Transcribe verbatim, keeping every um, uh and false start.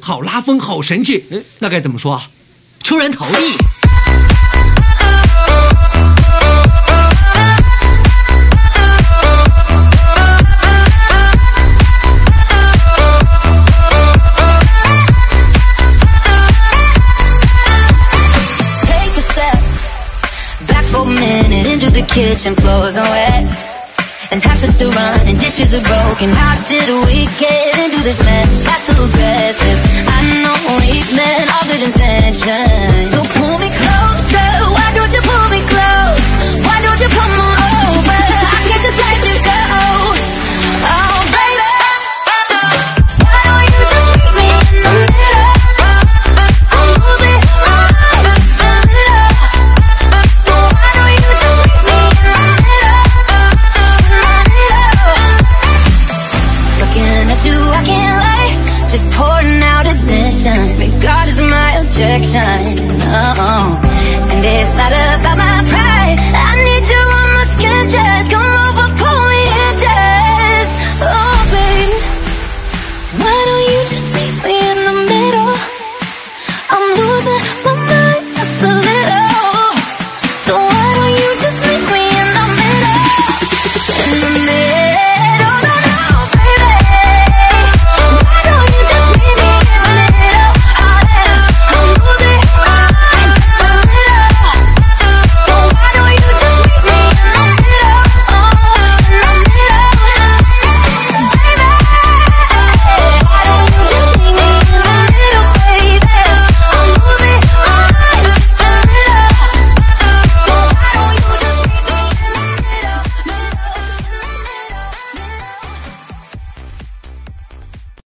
好拉风，好神气，嗯，那该怎么说啊？出人头地。 The kitchen floors are wet and taps are still running, dishes are broken. How did we get into this mess? That's so aggressive. I know we've meant all good intentions. So pull me closer. Why don't you pull me close? Why don't you come on over? I can't just let you go. Oh baby, why don't you just meet me in the middle? I'm losing my mind a little. So why don't you just meet me in the middle? Looking at you, I can't lie. Just pouring out admission, regardless of my objection. Oh, and it's not about my pride. I need you on my skin, just come over, pull me in, just. Oh, baby, why don't you just meet me in the